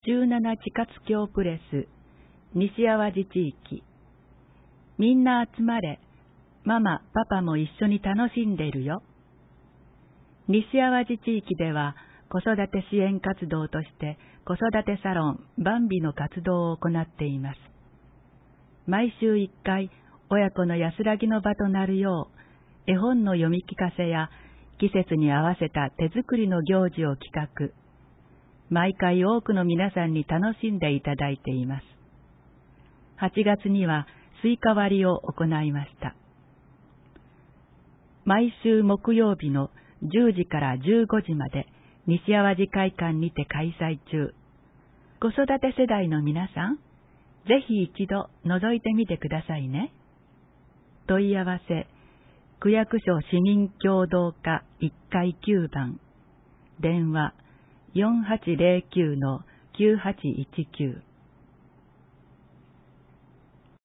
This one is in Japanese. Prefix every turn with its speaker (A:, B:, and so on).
A: 17地活協プレス西淡路地域。みんな集まれ、ママパパも一緒に楽しんでいるよ。西淡路地域では子育て支援活動として子育てサロンバンビの活動を行っています。毎週1回親子の安らぎの場となるよう絵本の読み聞かせや季節に合わせた手作りの行事を企画。毎回多くの皆さんに楽しんでいただいています。8月にはスイカ割りを行いました。毎週木曜日の10時から15時まで西淡路会館にて開催中。子育て世代の皆さん、ぜひ一度覗いてみてくださいね。問い合わせ、区役所市民協働課1階9番、電話、4809-9819